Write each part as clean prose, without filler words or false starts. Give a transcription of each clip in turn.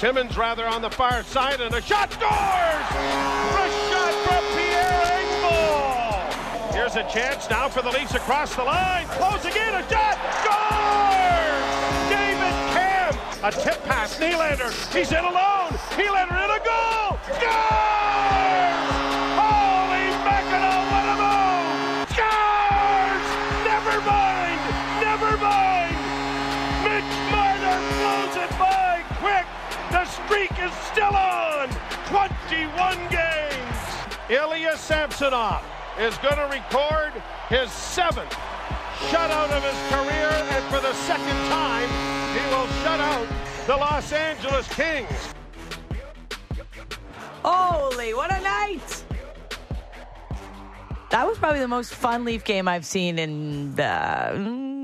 Timmins rather on the far side, and a shot scores! A shot from Pierre Engvall! Here's a chance now for the Leafs across the line. Closing in, a shot! Scores! David Kampf! A tip pass, Nylander. He's in alone. Nylander in a goal! Scores! Holy mackerel, what a move! Scores! Never mind! Never mind! Mitch Marner blows it by quick! The streak is still on! 21 games! Ilya Samsonov is going to record his 7th shutout of his career, and for the second time, he will shut out the Los Angeles Kings. Holy, what a night! That was probably the most fun Leaf game I've seen in the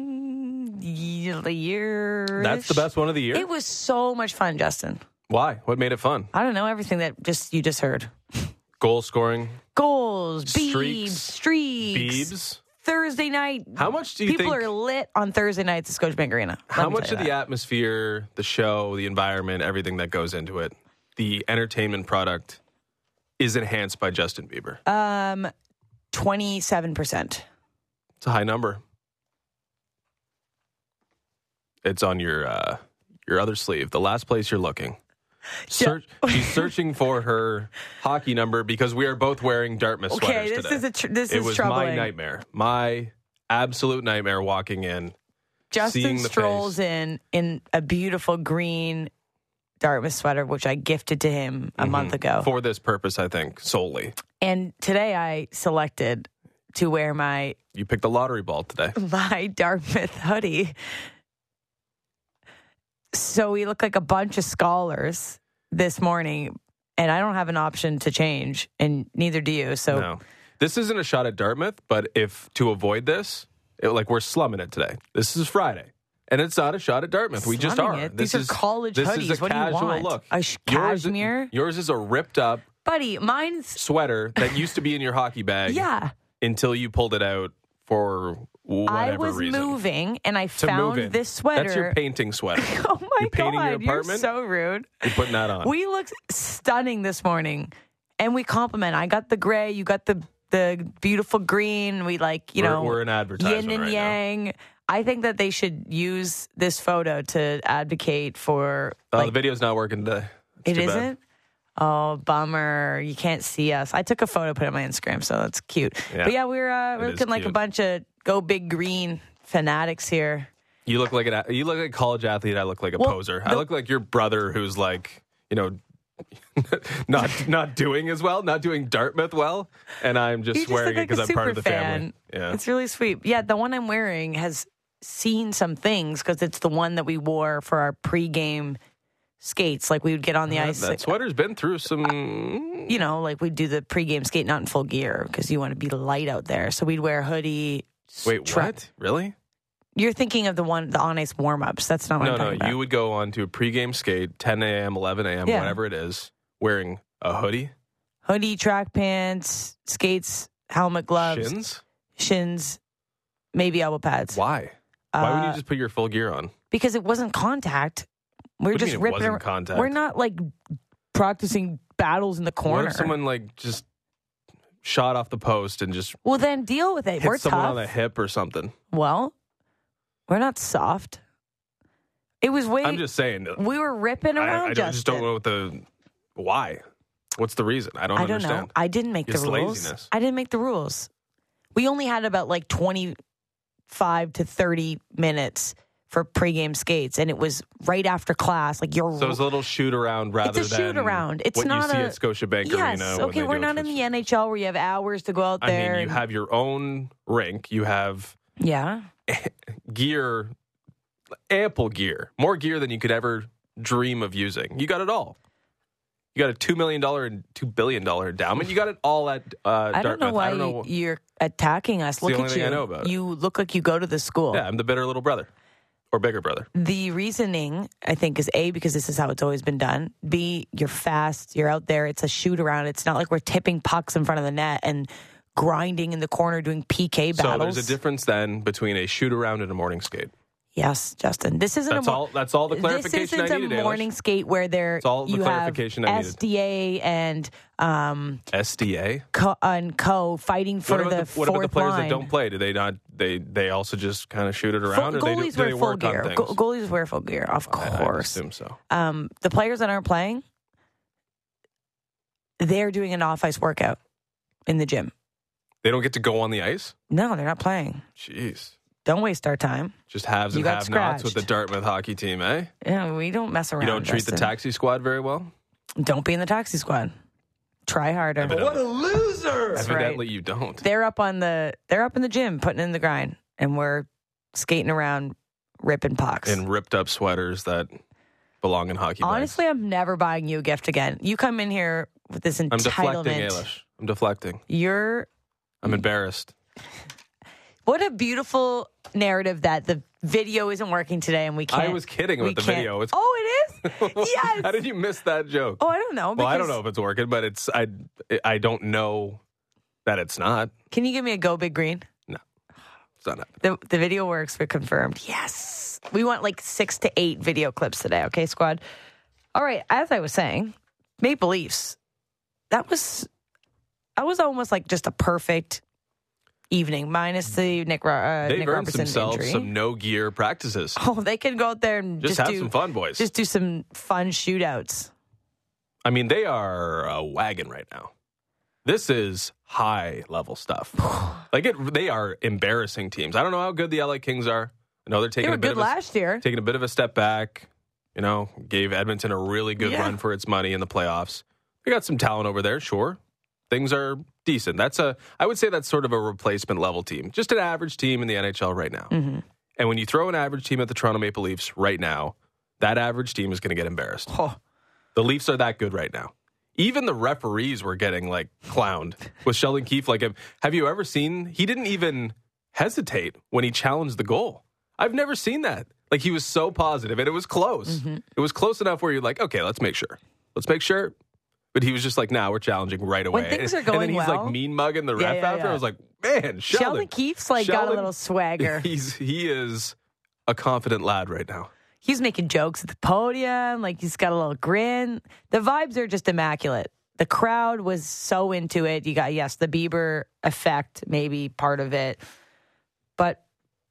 year. That's the best one of the year? It was so much fun, Justin. Why? What made it fun? I don't know, everything that you just heard. Goal scoring. Goals, Streaks. streaks. Thursday night. How much do you people think... are lit on Thursday nights at Scotiabank Arena. How much of the atmosphere, the show, the environment, everything that goes into it, the entertainment product is enhanced by Justin Bieber? 27%. It's a high number. It's on your other sleeve, the last place you're looking. She's searching for her hockey number because we are both wearing Dartmouth sweaters today. This is was troubling. my nightmare. My absolute nightmare walking in. Justin strolls in a beautiful green Dartmouth sweater, which I gifted to him a month ago. For this purpose, I think, solely. And today I selected to wear You picked the lottery ball today. my Dartmouth hoodie. So we look like a bunch of scholars this morning, and I don't have an option to change, and neither do you. So no. This isn't a shot at Dartmouth, but if to avoid this, we're slumming it today. This is Friday, and it's not a shot at Dartmouth. We just are. These are college hoodies. This is a what casual do you want? look. Cashmere? Yours is a ripped up buddy. Mine's sweater that used to be in your hockey bag. Yeah. Until you pulled it out for whatever I was reason. moving, and I found this sweater. That's your painting sweater. Oh my you're painting God, your apartment? You're so rude. You're putting that on. We looked stunning this morning, and we compliment. I got the gray, you got the beautiful green. We we're an advertisement yin and right yang. Now. I think that they should use this photo to advocate for. The video's not working today. It isn't? Oh, bummer. You can't see us. I took a photo, put it on my Instagram, so that's cute. Yeah, but yeah, we're looking like a bunch of go big green fanatics here. You look like a college athlete. I look like a poser. I look like your brother who's not doing as well, not doing Dartmouth well, and I'm just wearing it because I'm part of the family. Yeah. It's really sweet. Yeah, the one I'm wearing has seen some things because it's the one that we wore for our pregame skates. Like we would get on the ice. That sweater's been through some... we'd do the pregame skate not in full gear because you want to be light out there. So we'd wear a hoodie. Wait, what? Really? You're thinking of the on-ice warm-ups. That's not what I'm talking about. No, you would go on to a pregame skate, 10 a.m., 11 a.m., whatever it is, wearing a hoodie. Hoodie, track pants, skates, helmet, gloves. Shins, maybe elbow pads. Why? Why wouldn't you just put your full gear on? Because it wasn't contact. We're just ripping around. Contact? We're not practicing battles in the corner. What if someone just shot off the post and just... Well, then deal with it. Hit we're someone tough. on the hip or something. Well, we're not soft. It was I'm just saying. We were ripping around. I just don't know why. What's the reason? I don't understand. Know. I didn't make the rules. Laziness. I didn't make the rules. We only had about 25 to 30 minutes for pregame skates, and it was right after class. So it was a little shoot around rather than... It's a shoot around. It's what not you see at Scotiabank Arena. Yes, okay, we're not in the NHL where you have hours to go out there. I mean, you have your own rink. You have gear, ample gear, more gear than you could ever dream of using. You got it all. You got a $2 million and $2 billion endowment. You got it all at Dartmouth. I don't know why you're attacking us. Look the only at thing you. I know about it. You look like you go to the school. Yeah, I'm the bitter little brother. Or bigger brother. The reasoning, I think, is A, because this is how it's always been done. B, you're fast. You're out there. It's a shoot around. It's not like we're tipping pucks in front of the net and grinding in the corner doing PK battles. So there's a difference then between a shoot around and a morning skate. Yes, Justin. This isn't That's all the clarification I needed. This isn't a morning skate where That's all the clarification I needed. SDA and SDA and Co fighting for the fourth line. What about the players that don't play? Do they not? They also just kind of shoot it around, or goalies do they wear full work gear. on things? Goalies wear full gear, of course. I assume so. The players that aren't playing, they're doing an off-ice workout in the gym. They don't get to go on the ice? No, they're not playing. Jeez. Don't waste our time. Just haves and have-nots with the Dartmouth hockey team, eh? Yeah, we don't mess around. You don't treat the taxi squad very well? Don't be in the taxi squad. Try harder. What a loser! Evidently, you don't. They're up in the gym, putting in the grind, and we're skating around, ripping pucks in ripped up sweaters that belong in hockey bags. Honestly, I'm never buying you a gift again. You come in here with this entitlement. I'm deflecting, Ailish. I'm deflecting. I'm embarrassed. What a beautiful narrative that the video isn't working today and we can't. I was kidding about the video. It is? Yes. How did you miss that joke? Oh, I don't know. Well, I don't know if it's working, but I don't know that it's not. Can you give me a Go Big Green? No. It's not the video works. We're confirmed. Yes. We want like 6 to 8 video clips today. Okay, squad? All right. As I was saying, Maple Leafs. That was almost like just a perfect evening, minus the Nick They've earned Robertson themselves injury. some no-gear practices. Oh, they can go out there and just have some fun, boys. Just do some fun shootouts. I mean, they are a wagon right now. This is high-level stuff. They are embarrassing teams. I don't know how good the LA Kings are. I know they're taking last year. Taking a bit of a step back. You know, gave Edmonton a really good run for its money in the playoffs. They got some talent over there, sure. Things are decent. I would say that's sort of a replacement level team. Just an average team in the NHL right now. Mm-hmm. And when you throw an average team at the Toronto Maple Leafs right now, that average team is going to get embarrassed. Oh. The Leafs are that good right now. Even the referees were getting clowned with Sheldon Keefe. Have you ever seen? He didn't even hesitate when he challenged the goal. I've never seen that. He was so positive, and it was close. Mm-hmm. It was close enough where you're like, okay, let's make sure. But he was just like, nah, we're challenging right away. When things are going and then he's mean mugging the ref after. I was like, man, Sheldon Keefe's got a little swagger. He is a confident lad right now. He's making jokes at the podium. He's got a little grin. The vibes are just immaculate. The crowd was so into it. You got, the Bieber effect, maybe part of it. But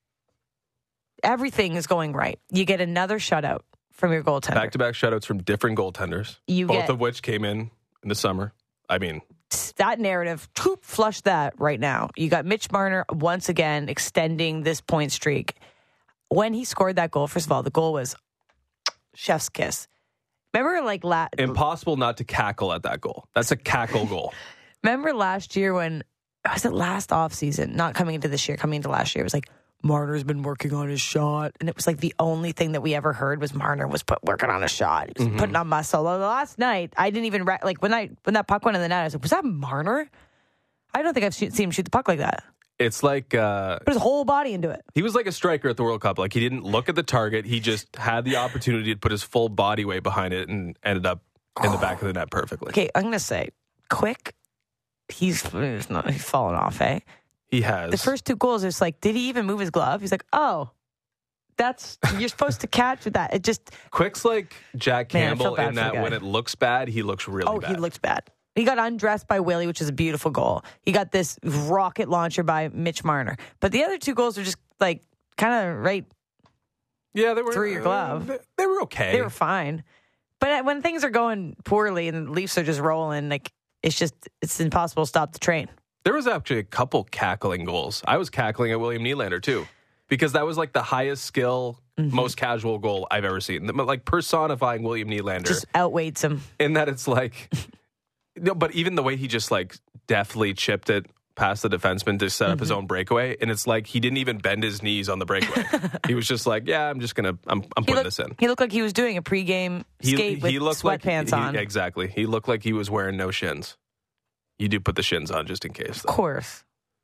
everything is going right. You get another shutout from your goaltender. Back-to-back shutouts from different goaltenders, both of which came in the summer. I mean, that narrative, flush that right now. You got Mitch Marner once again extending this point streak. When he scored that goal, first of all, the goal was chef's kiss. Remember, impossible not to cackle at that goal. That's a cackle goal. Remember last year when, was it last offseason? Not coming into this year, coming into last year. It was Marner's been working on his shot. And it was the only thing that we ever heard was Marner was working on a shot. He was putting on muscle. Last night, I didn't even, when that puck went in the net, I was like, was that Marner? I don't think I've seen him shoot the puck like that. It's put his whole body into it. He was like a striker at the World Cup. He didn't look at the target. He just had the opportunity to put his full body weight behind it and ended up in the back of the net perfectly. Okay, I'm going to say, quick, he's fallen off, eh? He has. The first 2 goals, it's did he even move his glove? He's like, oh, you're supposed to catch with that. It just... Quick's like Jack Campbell in that when it looks bad, he looks really bad. Oh, he looks bad. He got undressed by Willie, which is a beautiful goal. He got this rocket launcher by Mitch Marner. But the other 2 goals were just kind of right they were, through your glove. They were okay. They were fine. But when things are going poorly and the Leafs are just rolling, it's impossible to stop the train. There was actually a couple cackling goals. I was cackling at William Nylander, too. Because that was the highest skill, most casual goal I've ever seen. Personifying William Nylander. Just outweights him. In that it's no, but even the way he just deftly chipped it past the defenseman to set up his own breakaway, and it's he didn't even bend his knees on the breakaway. He was just I'm putting this in. He looked like he was doing a pregame skate with sweatpants on. Exactly. He looked like he was wearing no shins. You do put the shins on just in case, though. Of course.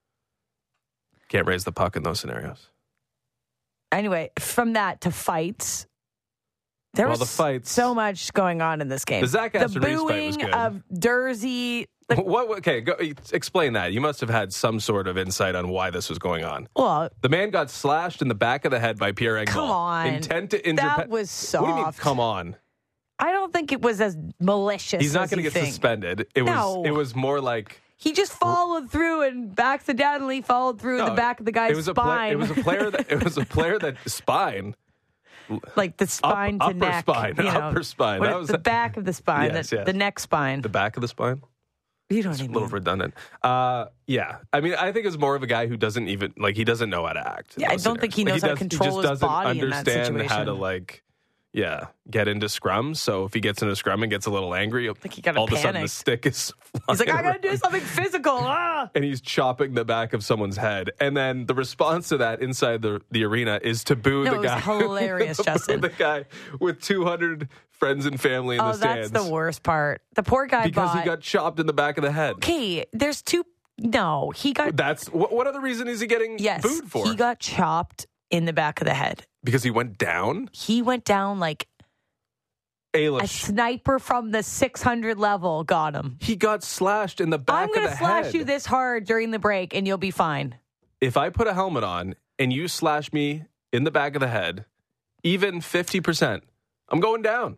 Can't raise the puck in those scenarios. Anyway, from that to fights. There was the fights, so much going on in this game. The Zach Aston-Reese fight was booing good. of Durzi Okay, explain that. You must have had some sort of insight on why this was going on. Well, The man got slashed in the back of the head by Pierre Engvall. come on. Intent to injure. That was soft. What do you mean, come on? I don't think it was as malicious. He's not going to get suspended. It was more like he just followed through and accidentally followed through the back of the guy's spine. It was a player that spine. Like the spine to upper neck. Spine, upper spine. That was the back of the spine, yes. the neck spine. The back of the spine? You don't It's even a little redundant. Yeah. I mean, I think it's more of a guy who doesn't even, he doesn't know how to act. Yeah, I don't think he knows how to control his body in that situation. He just doesn't understand how to, get into scrums. So if he gets into a scrum and gets a little angry, all of a sudden the stick is flying. He's like, I got to do something physical. And he's chopping the back of someone's head. And then the response to that inside the arena is to boo the guy. It was hilarious, Justin. The guy with 200 friends and family in the stands. Oh, that's the worst part. The poor guy because he got chopped in the back of the head. Okay, there's two. No, he got. That's what other reason is he getting booed for? He got chopped in the back of the head. Because he went down? He went down like a sniper from the 600 level got him. He got slashed in the back of the head. I'm going to slash you this hard during the break and you'll be fine. If I put a helmet on and you slash me in the back of the head, even 50%, I'm going down.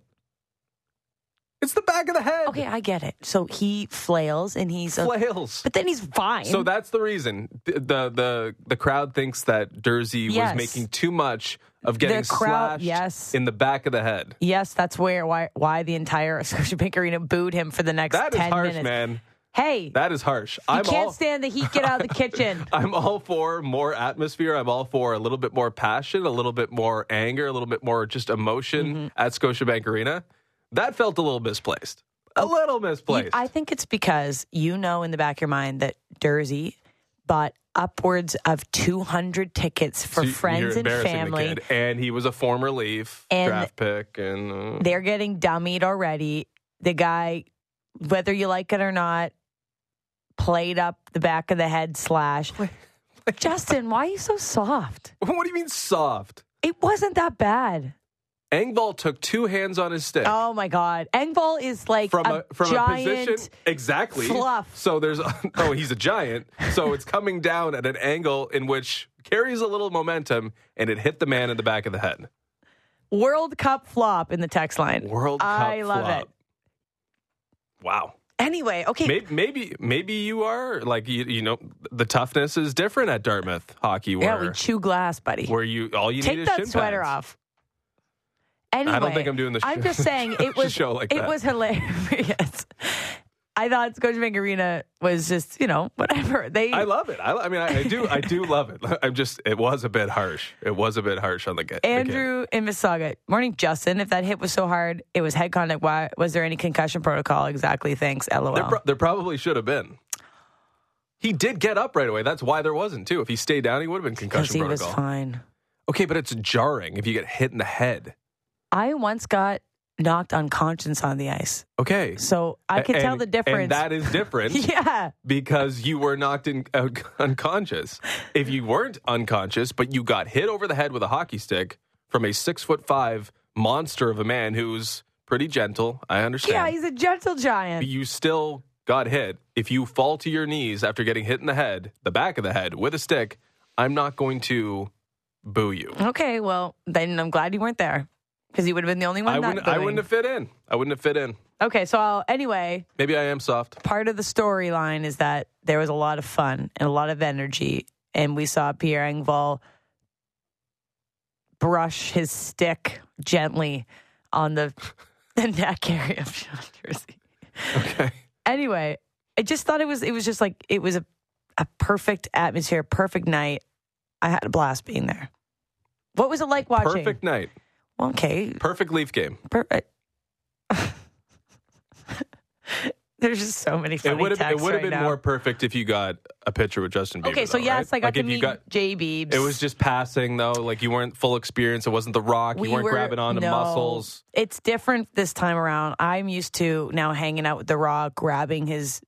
It's the back of the head. Okay, I get it. So he flails and flails. But then he's fine. So that's the reason. The crowd thinks that Durzi was making too much of getting slashed in the back of the head. Yes, that's why the entire Scotiabank Arena booed him for the next 10 minutes. That is harsh, man. Hey. That is harsh. You can't stand the heat. Get out of the kitchen. I'm all for more atmosphere. I'm all for a little bit more passion, a little bit more anger, a little bit more just emotion at Scotiabank Arena. That felt a little misplaced. A little misplaced. I think it's because you know in the back of your mind that Durzi bought upwards of 200 tickets for friends and family. And he was a former Leaf draft pick. And they're getting dummied already. The guy, whether you like it or not, played up the back of the head slash. Justin, why are you so soft? What do you mean soft? It wasn't that bad. Engvall took two hands on his stick. Oh my God! Engvall is like from a giant position exactly fluff. So there's he's a giant. So it's coming down at an angle in which carries a little momentum, and it hit the man in the back of the head. World Cup flop in the text line. I love it. Wow. Anyway, okay. Maybe you are like you know the toughness is different at Dartmouth hockey. Where, we chew glass, buddy. Where all you take need is that shin sweater pads. off. Anyway, I don't think I'm doing the show. I'm just saying it was show like that. It was hilarious. I thought Scotiabank Arena was just, whatever. I love it. I do love it. It was a bit harsh. It was a bit harsh on the get. Andrew in Mississauga. Morning, Justin. If that hit was so hard, it was head contact. Why was there any concussion protocol? Exactly. Thanks. LOL. There probably should have been. He did get up right away. That's why there wasn't too. If he stayed down, he would have been concussion protocol. Because he was fine. Okay, but it's jarring if you get hit in the head. I once got knocked unconscious on the ice. Okay. So I can tell the difference. And that is different. Yeah. Because you were knocked unconscious. If you weren't unconscious, but you got hit over the head with a hockey stick from a 6'5" monster of a man who's pretty gentle, I understand. Yeah, he's a gentle giant. But you still got hit. If you fall to your knees after getting hit in the head, the back of the head, with a stick, I'm not going to boo you. Okay, well, then I'm glad you weren't there. Because you would have been the only one I wouldn't have fit in. Okay, so anyway. Maybe I am soft. Part of the storyline is that there was a lot of fun and a lot of energy. And we saw Pierre Engvall brush his stick gently on the neck area of Sean Durzi. Okay. Anyway, I just thought it was just like, it was a perfect atmosphere, perfect night. I had a blast being there. What was it like watching? Perfect night. Okay. Perfect Leaf game. There's just so many funny texts It would have right been now. more perfect if you got a picture with Justin Bieber. Okay, so yes, right? I got to meet Jay Biebs. It was just passing, though. Like, you weren't full experience. It wasn't The Rock. You weren't grabbing onto muscles. It's different this time around. I'm used to now hanging out with The Rock, grabbing his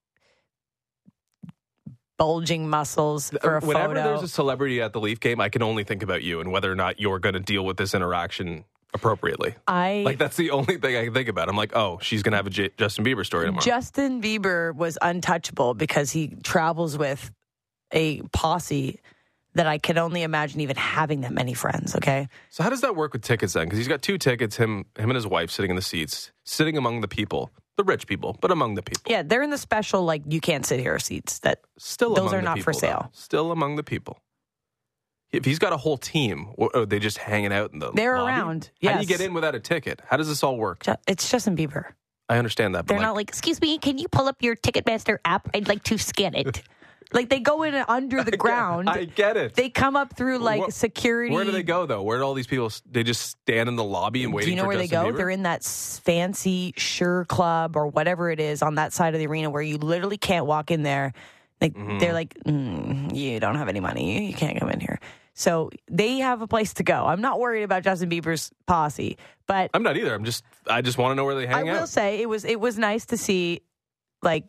bulging muscles for a Whenever photo. there's a celebrity at the Leaf game, I can only think about you and whether or not you're going to deal with this interaction appropriately. That's the only thing I can think about. I'm like, oh, she's going to have a Justin Bieber story tomorrow. Justin Bieber was untouchable because he travels with a posse that I can only imagine even having that many friends, okay? So how does that work with tickets then? Because he's got 2 tickets, him and his wife sitting in the seats, sitting among the people, the rich people, but among the people. Yeah, they're in the special, like, you can't sit here seats. Those are not for sale. Still among the people. If he's got a whole team, are they just hanging out in the They're lobby? around, yes. How do you get in without a ticket? How does this all work? It's Justin Bieber. I understand that. But They're not like, excuse me, can you pull up your Ticketmaster app? I'd like to scan it. Like, they go in under the ground. I get it. They come up through, like, security. Where do they go, though? Where do all these people, they just stand in the lobby and waiting for Justin Bieber? Do you know where they go? They're in that fancy Sure Club or whatever it is on that side of the arena where you literally can't walk in there. Like, They're like, you don't have any money. You can't come in here. So they have a place to go. I'm not worried about Justin Bieber's posse, but I'm not either. I just want to know where they hang out. I will say it was nice to see, like,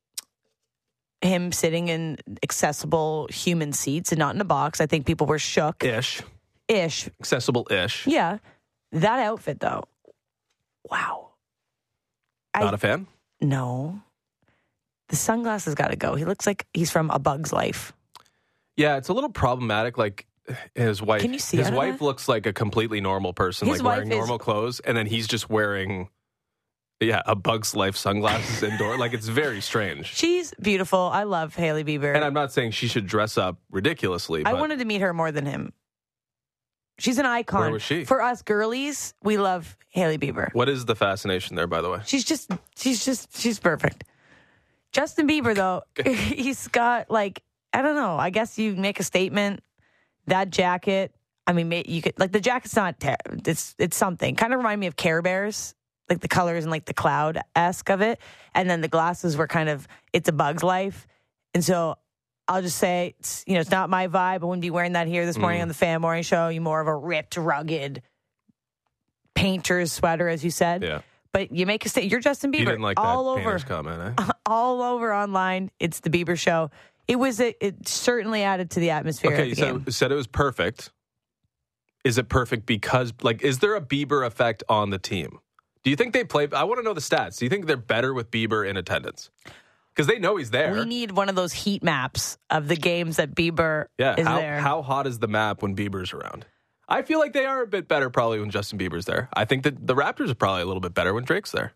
him sitting in accessible human seats and not in a box. I think people were shook. Ish. Accessible-ish. Yeah. That outfit, though. Wow. Not a fan? No. The sunglasses got to go. He looks like he's from A Bug's Life. Yeah, it's a little problematic. Like, his wife. Can you see his wife looks like a completely normal person, like wearing normal clothes, and then he's just wearing A Bug's Life sunglasses indoor. Like, it's very strange. She's beautiful. I love Hailey Bieber. And I'm not saying she should dress up ridiculously. I wanted to meet her more than him. She's an icon. Where was she? For us girlies, we love Hailey Bieber. What is the fascination there, by the way? She's perfect. Justin Bieber, though, he's got, like, I don't know. I guess you make a statement. That jacket, I mean, you could, like, the jacket's not, it's something. Kind of remind me of Care Bears, like the colors and like the cloud-esque of it. And then the glasses were kind of, it's A Bug's Life. And so I'll just say, it's not my vibe. I wouldn't be wearing that here this morning on the Fan Morning Show. You more of a ripped, rugged painter's sweater, as you said. Yeah. But you make a statement. You're Justin Bieber. You didn't like all that over comment, eh? All over online. It's the Bieber Show. It certainly added to the atmosphere. Okay, so you said it was perfect. Is it perfect because, like, is there a Bieber effect on the team? Do you think they play? I want to know the stats. Do you think they're better with Bieber in attendance? Because they know he's there. We need one of those heat maps of the games that Bieber is there. How hot is the map when Bieber's around? I feel like they are a bit better probably when Justin Bieber's there. I think that the Raptors are probably a little bit better when Drake's there.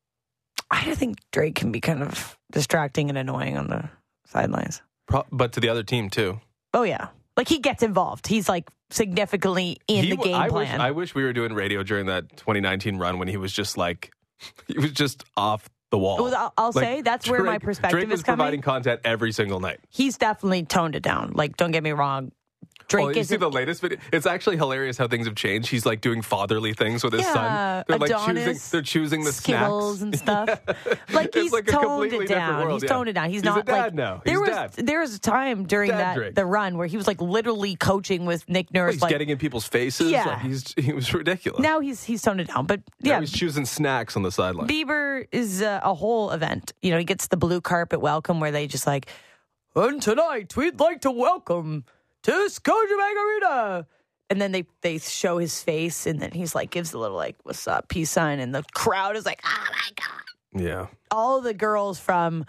I think Drake can be kind of distracting and annoying on the sidelines. But to the other team, too. Oh, yeah. Like, he gets involved. He's, like, significantly in the game plan. I wish we were doing radio during that 2019 run when he was just, like, he was just off the wall. Well, I'll say that's where my perspective Drake was is coming. providing content every single night. He's definitely toned it down. Like, don't get me wrong. Drake you see the latest video? It's actually hilarious how things have changed. He's like doing fatherly things with his son. They're Adonis, like choosing the Skittles snacks and stuff. Like, he's like toned it down. He's toned it down. He's not a dad like now. There was a time during the run where he was like literally coaching with Nick Nurse. He's like getting in people's faces. Yeah. Like, he was ridiculous. Now he's toned it down. But now he's choosing snacks on the sideline. Bieber is a whole event. He gets the blue carpet welcome where they just like, and tonight we'd like to welcome to Scotiabank Arena. And then they show his face, and then he's like, gives a little like, what's up, peace sign, and the crowd is like, oh my God. Yeah. All the girls from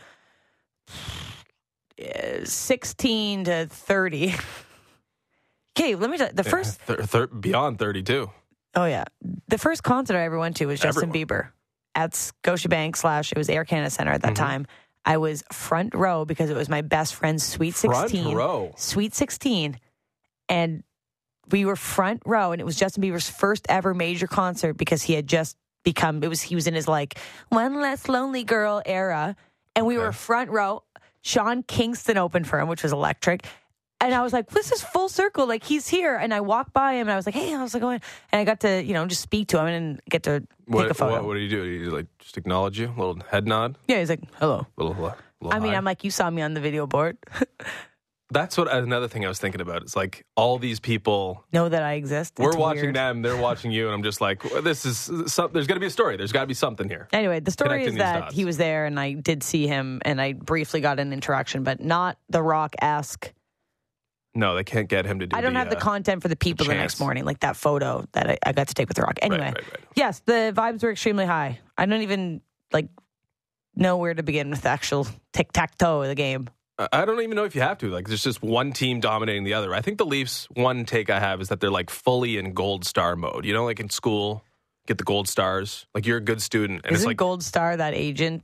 16 to 30. Okay, let me tell you, the first... beyond 32. Oh, yeah. The first concert I ever went to was Justin Bieber at Scotiabank / it was Air Canada Center at that time. I was front row because it was my best friend's Sweet 16. Front row? Sweet 16. And we were front row, and it was Justin Bieber's first ever major concert because he had just become, he was in his like, One Less Lonely Girl era. And we were front row. Sean Kingston opened for him, which was electric. And I was like, this is full circle. Like, he's here. And I walked by him, and I was like, hey, how's it going? And I got to, just speak to him and get to take a photo. What do you do? Do you, like, just acknowledge you? A little head nod? Yeah, he's like, hello. Little I mean, I'm like, you saw me on the video board. That's another thing I was thinking about. It's like all these people know that I exist. We're watching them, they're watching you, and I'm just like, well, there's got to be a story. There's got to be something here. Anyway, the story is that he was there, and I did see him, and I briefly got an interaction, but not the Rock-esque No, they can't get him to do I don't have the content for the people the next morning, like that photo that I got to take with The Rock. Anyway, Right. yes, the vibes were extremely high. I don't even know where to begin with the actual tic-tac-toe of the game. I don't even know if you have to. Like, there's just one team dominating the other. I think the Leafs, one take I have is that they're like fully in gold star mode. You know, like in school, get the gold stars. Like, you're a good student. And Isn't it's like Gold Star that agent?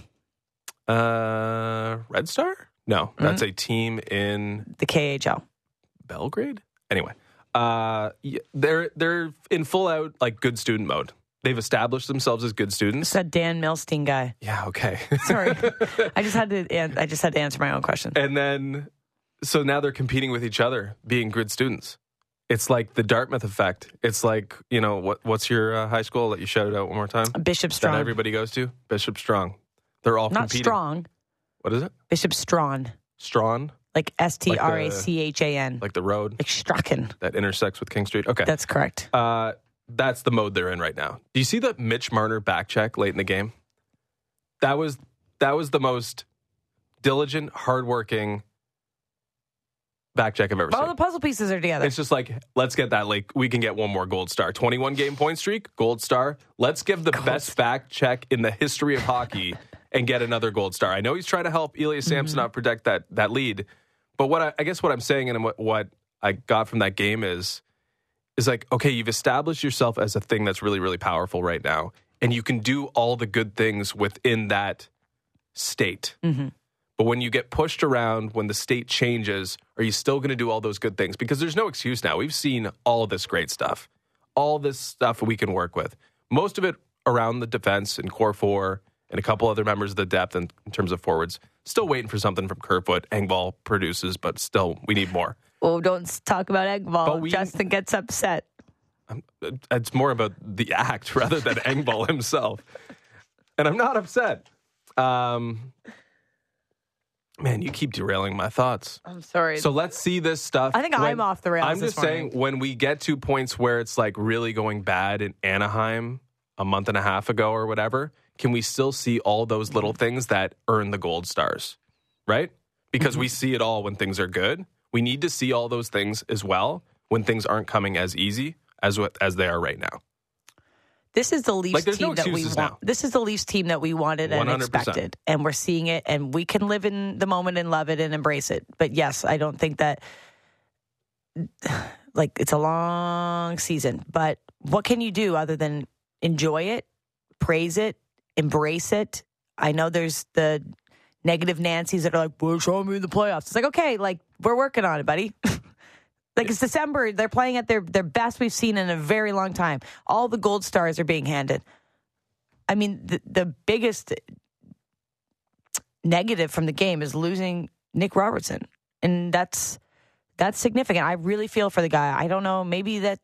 Red Star? No, that's a team in The KHL. Belgrade. Anyway, they're in full out like good student mode. They've established themselves as good students. It's that Dan Milstein guy. Yeah. Okay. Sorry, I just had to answer my own question. And then, so now they're competing with each other, being good students. It's like the Dartmouth effect. It's like, you know, what's your high school? I'll let you shout it out one more time. Bishop Strong. That everybody goes to? Bishop Strong. They're all Not competing. Strong. What is it? Bishop Strawn. Strawn? Like Strachan. Like the road Like Strachan. that intersects with King Street? Okay. That's correct. That's the mode they're in right now. Do you see the Mitch Marner back check late in the game? That was the most diligent, hardworking back check I've ever seen. All the puzzle pieces are together. It's just like, let's get that. Like, we can get one more gold star. 21 game point streak, gold star. Let's give the best back check in the history of hockey and get another gold star. I know he's trying to help Elias Samsonov protect that lead, but what I guess what I'm saying and what I got from that game is like, okay, you've established yourself as a thing that's really, really powerful right now, and you can do all the good things within that state. Mm-hmm. But when you get pushed around, when the state changes, are you still going to do all those good things? Because there's no excuse now. We've seen all this great stuff, all this stuff we can work with. Most of it around the defense and core four and a couple other members of the depth in terms of forwards. Still waiting for something from Kerfoot. Engvall produces, but still, we need more. Oh, don't talk about Engvall. Justin gets upset. It's more about the act rather than Engvall himself. And I'm not upset. Man, you keep derailing my thoughts. I'm sorry. So let's see this stuff. I think I'm off the rails. I'm just saying, when we get to points where it's like really going bad in Anaheim a month and a half ago or whatever, can we still see all those little things that earn the gold stars? Right? Because we see it all when things are good. We need to see all those things as well when things aren't coming as easy as they are right now. This is the Leafs team that we want. Now. This is the Leafs team that we wanted and 100%. expected. And we're seeing it, and we can live in the moment and love it and embrace it. But yes, I don't think that, like, it's a long season. But what can you do other than enjoy it, praise it, embrace it? I know there's the negative Nancy's that are like, well, show me in the playoffs. It's like, okay, like, we're working on it, buddy. Like, it's December. They're playing at their best we've seen in a very long time. All the gold stars are being handed. I mean, the biggest negative from the game is losing Nick Robertson. And that's significant. I really feel for the guy. I don't know. Maybe this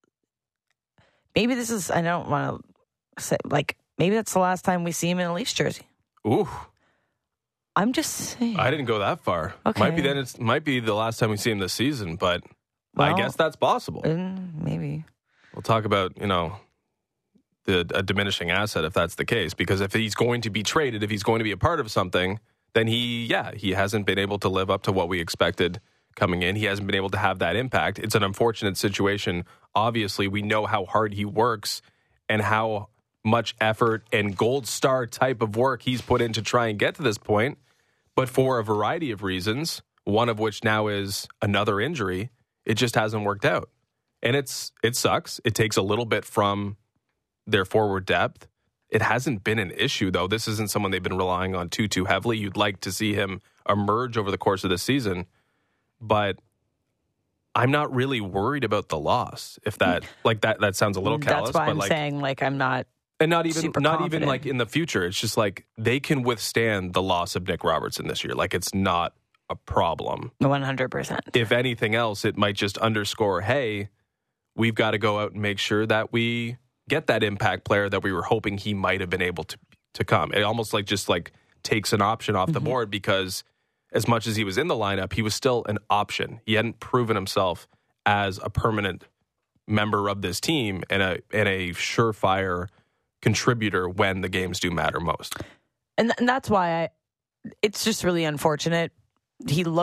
is, I don't want to say, like, maybe that's the last time we see him in a Leafs jersey. Ooh. I'm just saying. I didn't go that far. Okay. Might be the last time we see him this season, but well, I guess that's possible. Maybe. We'll talk about, a diminishing asset if that's the case. Because if he's going to be traded, if he's going to be a part of something, then he hasn't been able to live up to what we expected coming in. He hasn't been able to have that impact. It's an unfortunate situation. Obviously, we know how hard he works and how much effort and gold star type of work he's put in to try and get to this point. But for a variety of reasons, one of which now is another injury, it just hasn't worked out. And it sucks. It takes a little bit from their forward depth. It hasn't been an issue, though. This isn't someone they've been relying on too heavily. You'd like to see him emerge over the course of the season. But I'm not really worried about the loss. If that sounds a little callous. That's why but I'm saying, like, I'm not. And not even confident. like in the future. It's just like they can withstand the loss of Nick Robertson this year. Like, it's not a problem. 100%. If anything else, it might just underscore, hey, we've got to go out and make sure that we get that impact player that we were hoping he might have been able to come. It almost just takes an option off the board, because as much as he was in the lineup, he was still an option. He hadn't proven himself as a permanent member of this team and a surefire contributor when the games do matter most. And that's why it's just really unfortunate. He looked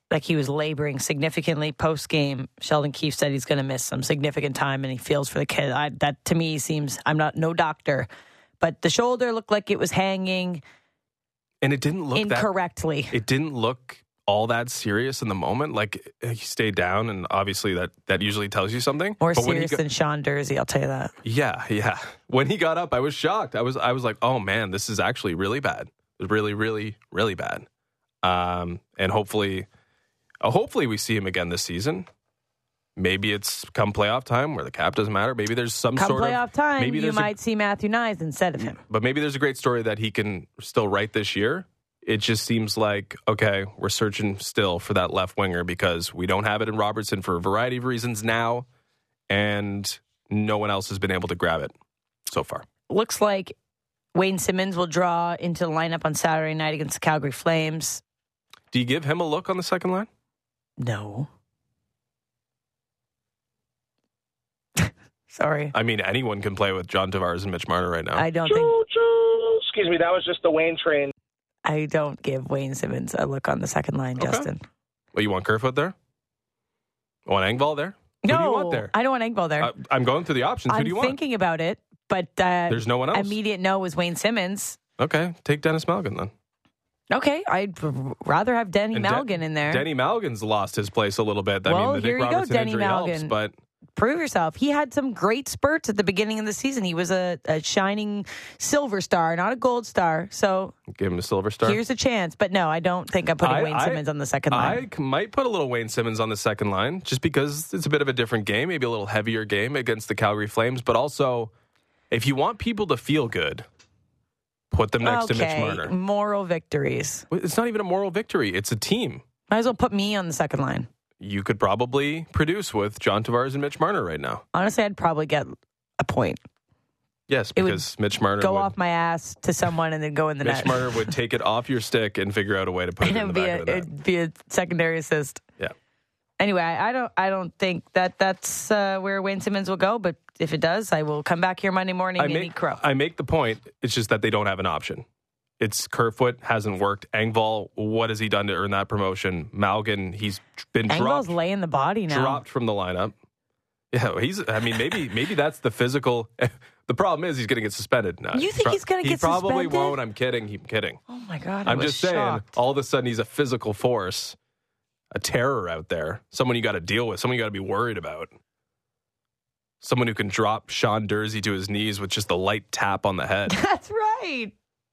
like he was laboring significantly post-game. Sheldon Keefe said he's going to miss some significant time, and he feels for the kid. That, to me, seems... I'm not no doctor, but the shoulder looked like it was hanging... And it didn't look incorrectly. It didn't look all that serious in the moment. Like, he stayed down, and obviously that usually tells you something. More serious than Sean Dursey, I'll tell you that. Yeah. When he got up, I was shocked. I was like, oh, man, this is actually really bad. It was really, really, really bad. And hopefully we see him again this season. Maybe it's come playoff time where the cap doesn't matter. Maybe there's some come sort of... playoff time, maybe you might see Matthew Nyes instead of him. But maybe there's a great story that he can still write this year. It just seems like, okay, we're searching still for that left winger because we don't have it in Robertson for a variety of reasons now, and no one else has been able to grab it so far. Looks like Wayne Simmons will draw into the lineup on Saturday night against the Calgary Flames. Do you give him a look on the second line? No. Sorry. I mean, anyone can play with John Tavares and Mitch Marner right now. I don't think... Excuse me, that was just the Wayne train. I don't give Wayne Simmons a look on the second line, Okay. Justin. Well, you want Kerfoot there? Want Engvall there? No, Who do you want there? I don't want Engvall there. I'm going through the options. Who I'm do you want? thinking about it, but There's no one else. Immediate no was Wayne Simmons. Okay, take Dennis Malgin then. Okay, I'd rather have Denny And Malgin in there. Denny Malgin's lost his place a little bit. Well, the here Nick you go, Robertson Denny injury helps, Malgin. but Prove yourself. He had some great spurts at the beginning of the season. He was a shining silver star, not a gold star. So give him a silver star. here's a chance. But no, I don't think I'm putting Wayne Simmons on the second line. I might put a little Wayne Simmons on the second line just because it's a bit of a different game, maybe a little heavier game against the Calgary Flames. But also, if you want people to feel good, put them next to Mitch Marner. Moral victories. It's not even a moral victory. It's a team. Might as well put me on the second line. You could probably produce with John Tavares and Mitch Marner right now. Honestly, I'd probably get a point. Yes, because Mitch Marner go would off my ass to someone and then go in the net. Mitch Marner would take it off your stick and figure out a way to put it in the back of the net. It'd be a secondary assist. Yeah. Anyway, I don't think that's where Wayne Simmons will go, but if it does, I will come back here Monday morning and eat crow. I make the point. It's just that they don't have an option. It's Kerfoot hasn't worked. Engvall, what has he done to earn that promotion? Malgin, he's been Engvall's laying the body now. Dropped from the lineup. Yeah, maybe that's the physical. The problem is he's going to get suspended. No, you think he's going to get suspended? He probably won't. I'm kidding. Oh my God, I'm just saying, shocked. all of a sudden he's a physical force, a terror out there, someone you got to deal with, someone you got to be worried about. Someone who can drop Sean Dursey to his knees with just a light tap on the head. That's right.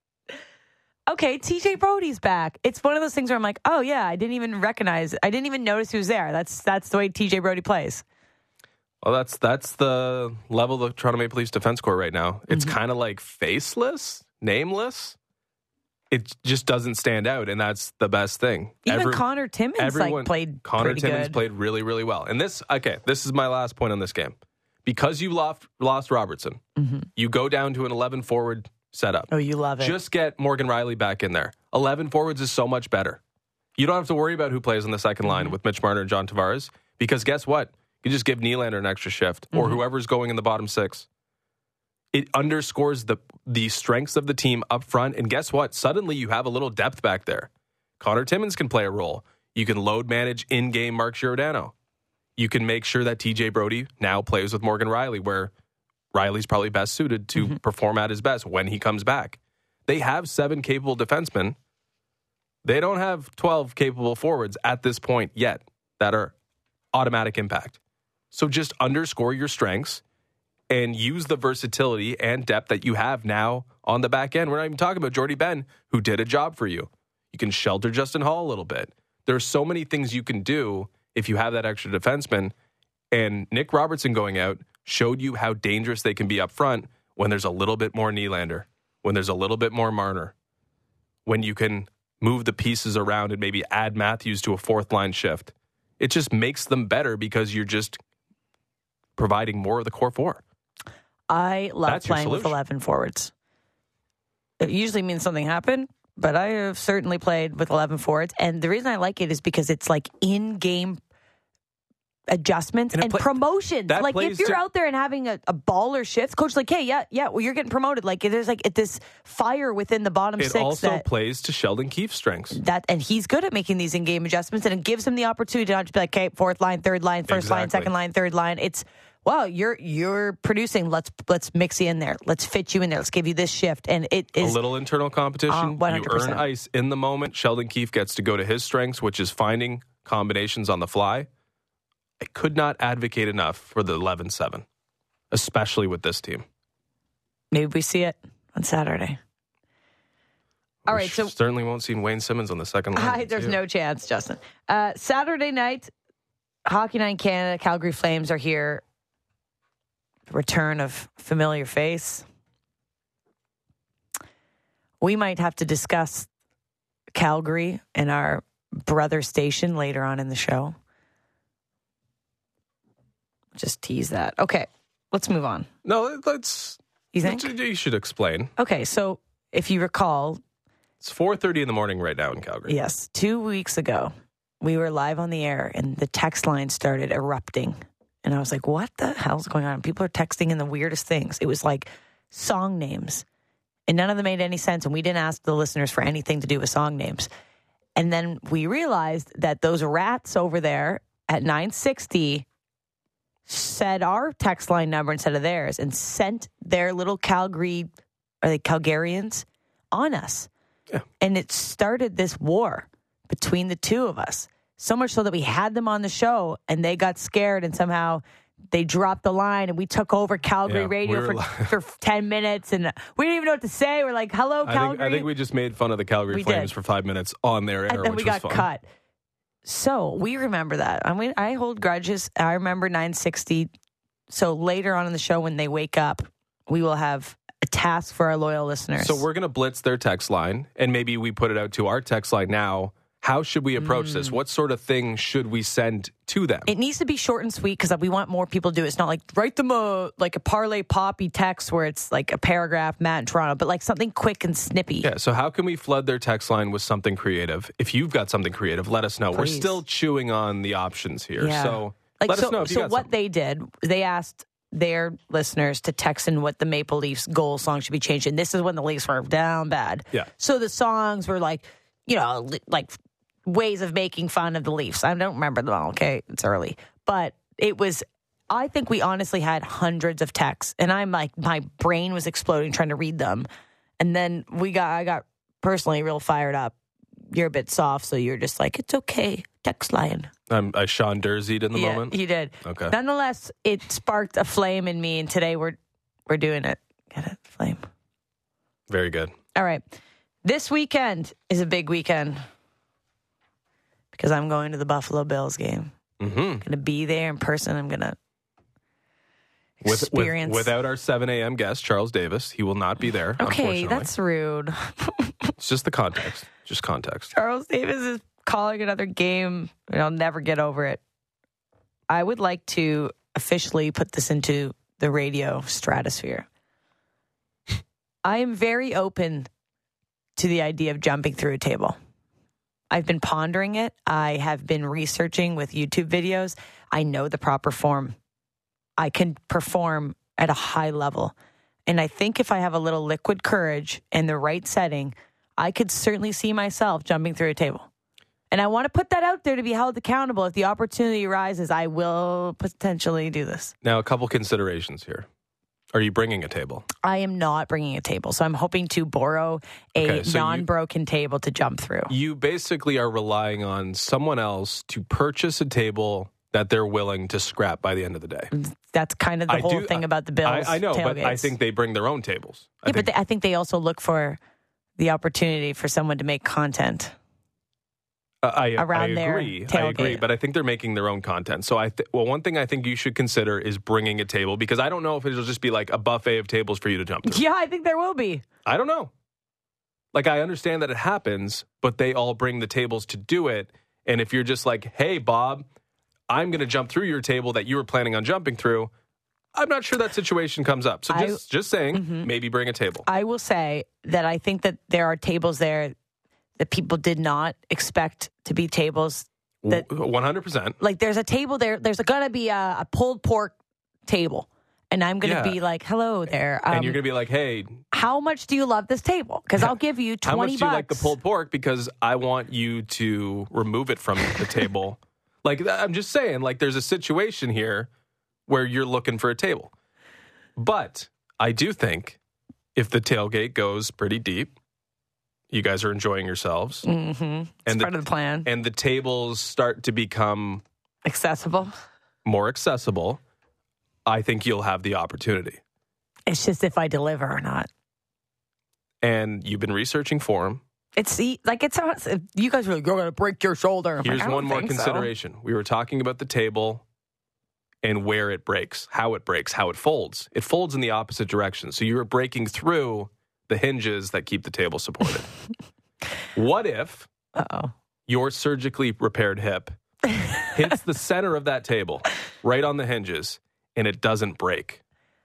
Okay, TJ Brody's back. It's one of those things where I'm like, oh yeah, I didn't even notice he was there. That's the way TJ Brody plays. Well, that's the level of Toronto Maple Leafs defense corps right now. It's kind of like faceless, nameless. It just doesn't stand out, and that's the best thing. Even Connor Timmins played Connor pretty Timmins good. played really, really well. And this is my last point on this game. Because you lost Robertson, you go down to an 11 forward setup. Oh, you love it. Just get Morgan Riley back in there. 11 forwards is so much better. You don't have to worry about who plays on the second line with Mitch Marner and John Tavares, because guess what? You just give Nylander an extra shift or whoever's going in the bottom six. It underscores the strengths of the team up front, and guess what? Suddenly you have a little depth back there. Connor Timmins can play a role. You can load manage in-game Mark Giordano. You can make sure that TJ Brody now plays with Morgan Riley, where Riley's probably best suited to perform at his best when he comes back. They have 7 capable defensemen. They don't have 12 capable forwards at this point yet that are automatic impact. So just underscore your strengths and use the versatility and depth that you have now on the back end. We're not even talking about Jordy Ben, who did a job for you. You can shelter Justin Hall a little bit. There are so many things you can do if you have that extra defenseman. And Nick Robertson going out showed you how dangerous they can be up front when there's a little bit more Nylander, when there's a little bit more Marner, when you can move the pieces around and maybe add Matthews to a fourth line shift. It just makes them better because you're just providing more of the core four. I love playing with 11 forwards. It usually means something happened, but I have certainly played with 11 forwards. And the reason I like it is because it's like in-game adjustments and promotions. that Like plays if you're to- out there and having a baller shift, coach like, hey, yeah, well, you're getting promoted. Like there's like this fire within the bottom It six also plays to Sheldon Keefe's strengths. and he's good at making these in-game adjustments, and it gives him the opportunity to not just be like, okay, fourth line, third line, first line, Exactly. second line, third line. It's you're producing. Let's mix you in there. Let's fit you in there. Let's give you this shift, and it is A little internal competition. 100%. You earn ice in the moment. Sheldon Keefe gets to go to his strengths, which is finding combinations on the fly. I could not advocate enough for the 11-7, especially with this team. Maybe we see it on Saturday. All right, so certainly won't see Wayne Simmons on the second line. there's no chance, Justin. Saturday night, Hockey Night in Canada, Calgary Flames are here. Return of familiar face. We might have to discuss Calgary and our brother station later on in the show. Just tease that. Okay, let's move on. No, let's. You think? You should explain. Okay, so if you recall, It's 4:30 in the morning right now in Calgary. yes, 2 weeks ago, we were live on the air and the text line started erupting. And I was like, what the hell's going on? People are texting in the weirdest things. It was like song names. And none of them made any sense. And we didn't ask the listeners for anything to do with song names. And then we realized that those rats over there at 960 said our text line number instead of theirs and sent their little Calgary, are they Calgarians, on us. Yeah. And it started this war between the two of us. So much so that we had them on the show and they got scared and somehow they dropped the line and we took over Calgary Yeah, radio we were for 10 minutes and we didn't even know what to say. We're like, hello, Calgary. I think we just made fun of the Calgary We Flames did. for 5 minutes on their air, and then which we was got fun. cut. So we remember that. I mean, I hold grudges. I remember 960. So later on in the show, when they wake up, we will have a task for our loyal listeners. So we're going to blitz their text line, and maybe we put it out to our text line now. How should we approach this? What sort of thing should we send to them? It needs to be short and sweet because we want more people to do it. It's not like write them a parlay poppy text where it's like a paragraph, Matt in Toronto, but like something quick and snippy. Yeah, so how can we flood their text line with something creative? If you've got something creative, let us know. Please. We're still chewing on the options here. Yeah. So Like, let us know if you so got what something. they did, they asked their listeners to text in what the Maple Leafs goal song should be changed. And this is when the Leafs were down bad. Yeah. So the songs were like, like ways of making fun of the Leafs. I don't remember them all, okay? It's early. But it was, I think we honestly had hundreds of texts. And I'm like, my brain was exploding trying to read them. And then I got personally real fired up. You're a bit soft, so you're just like, it's okay. Text line. I Sean Durzied in the moment. You did. Okay. Nonetheless, it sparked a flame in me, and today we're doing it. Get it? Flame. Very good. All right. This weekend is a big weekend because I'm going to the Buffalo Bills game. Mm-hmm. I'm going to be there in person. I'm going to experience. Without our 7 a.m. guest, Charles Davis, he will not be there. Okay, unfortunately. that's rude. It's just the context. Just context. Charles Davis is calling another game, and I'll never get over it. I would like to officially put this into the radio stratosphere. I am very open to the idea of jumping through a table. I've been pondering it. I have been researching with YouTube videos. I know the proper form. I can perform at a high level. And I think if I have a little liquid courage in the right setting, I could certainly see myself jumping through a table. And I want to put that out there to be held accountable. If the opportunity arises, I will potentially do this. Now, a couple considerations here. Are you bringing a table? I am not bringing a table, so I'm hoping to borrow a Okay, so non-broken table to jump through. You basically are relying on someone else to purchase a table that they're willing to scrap by the end of the day. That's kind of the whole thing about the Bills. I know, but I tailgates. think they bring their own tables. I think they also look for the opportunity for someone to make content. Around their I agree, tailgate. but I think they're making their own content. So, one thing I think you should consider is bringing a table, because I don't know if it'll just be like a buffet of tables for you to jump through. Yeah, I think there will be. I don't know. Like, I understand that it happens, but they all bring the tables to do it. And if you're just like, hey, Bob, I'm going to jump through your table that you were planning on jumping through, I'm not sure that situation comes up. So just saying, maybe bring a table. I will say that I think that there are tables there that people did not expect to be tables that 100%. like there's a table there. There's gonna be a pulled pork table, and I'm gonna be like, "Hello there," and you're gonna be like, "Hey, how much do you love this table? Because I'll give you $20. How much do you like the pulled pork? Because I want you to remove it from the table." Like, I'm just saying, like, there's a situation here where you're looking for a table. But I do think if the tailgate goes pretty deep, you guys are enjoying yourselves. Mm-hmm. It's part of the plan. And the tables start to become more accessible. I think you'll have the opportunity. It's just if I deliver or not. And you've been researching for them. You guys were like, you're going to break your shoulder. Here's one more consideration. So. We were talking about the table and where it breaks, how it folds. It folds in the opposite direction. So you're breaking through the hinges that keep the table supported. What if your surgically repaired hip hits the center of that table, right on the hinges, and it doesn't break?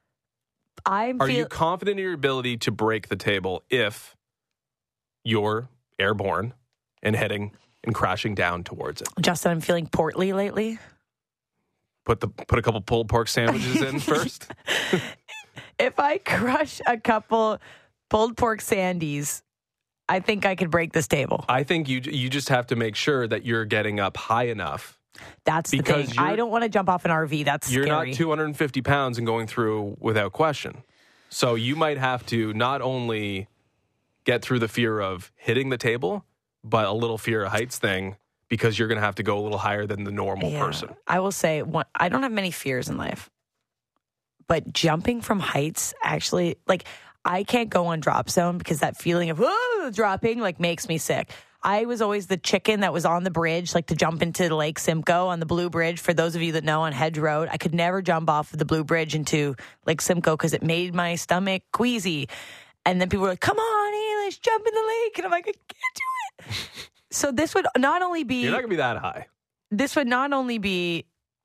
Are you confident in your ability to break the table if you're airborne and heading and crashing down towards it? Justin, I'm feeling portly lately. Put a couple pulled pork sandwiches in first. If I crush a couple pulled pork sandies, I think I could break this table. I think you just have to make sure that you're getting up high enough. That's the thing. I don't want to jump off an RV. That's scary. You're not 250 pounds and going through without question. So you might have to not only get through the fear of hitting the table, but a little fear of heights thing, because you're going to have to go a little higher than the normal person. I will say, I don't have many fears in life, but jumping from heights actually, like, I can't go on drop zone because that feeling of dropping like makes me sick. I was always the chicken that was on the bridge, like to jump into Lake Simcoe on the Blue Bridge. For those of you that know, on Hedge Road, I could never jump off of the Blue Bridge into Lake Simcoe because it made my stomach queasy. And then people were like, "Come on, Eilish, jump in the lake." And I'm like, "I can't do it." So this would not only be... You're not going to be that high. This would not only be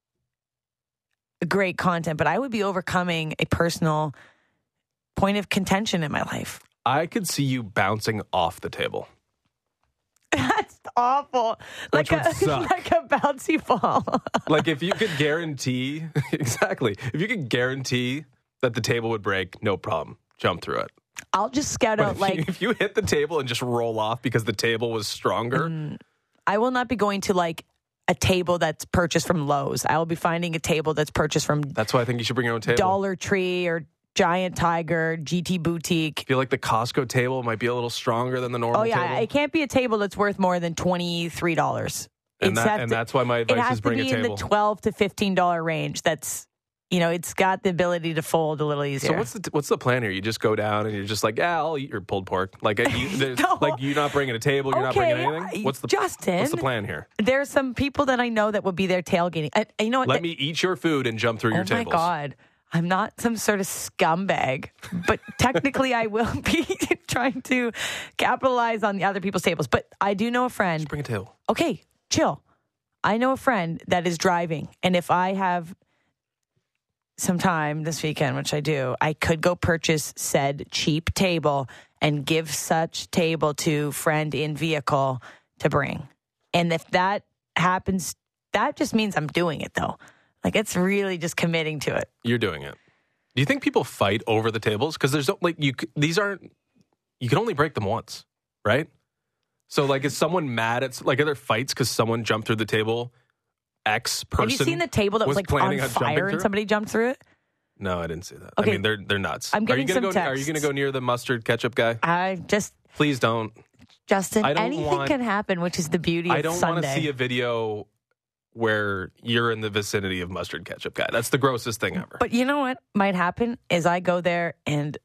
great content, but I would be overcoming a personal point of contention in my life. I could see you bouncing off the table. That's awful. Like a bouncy ball. Like if you could guarantee... Exactly. If you could guarantee that the table would break, no problem. Jump through it. I'll just scout out if you hit the table and just roll off because the table was stronger. I will not be going to like a table that's purchased from Lowe's. I will be finding a table that's purchased from... That's why I think you should bring your own table. Dollar Tree or Giant Tiger, GT Boutique. I feel like the Costco table might be a little stronger than the normal table. It can't be a table that's worth more than $23. And that's why my advice is bring a table. It has to be in the $12 to $15 range. That's... it's got the ability to fold a little easier. So what's the plan here? You just go down and you're just like, yeah, I'll eat your pulled pork. Like, like you're not bringing a table, you're not bringing anything? What's the plan here? There's some people that I know that would be there tailgating. You know what? Let me eat your food and jump through your tables. Oh, my God. I'm not some sort of scumbag, but technically I will be trying to capitalize on the other people's tables. But I do know a friend. Just bring a table. Okay, chill. I know a friend that is driving, and if I have some time this weekend, which I do, I could go purchase said cheap table and give such table to friend in vehicle to bring. And if that happens, that just means I'm doing it, though. Like, it's really just committing to it. You're doing it. Do you think people fight over the tables? Because there's you can only break them once, right? So, like, is someone mad at, like, are there fights because someone jumped through the table? X person. Have you seen the table that was like on fire and somebody jumped through it? No, I didn't see that. Okay. I mean, they're nuts. I'm getting some texts. Are you going to go near the mustard ketchup guy? Please don't. Justin, anything can happen, which is the beauty of Sunday. I don't want to see a video where you're in the vicinity of mustard ketchup guy. That's the grossest thing ever. But you know what might happen is I go there and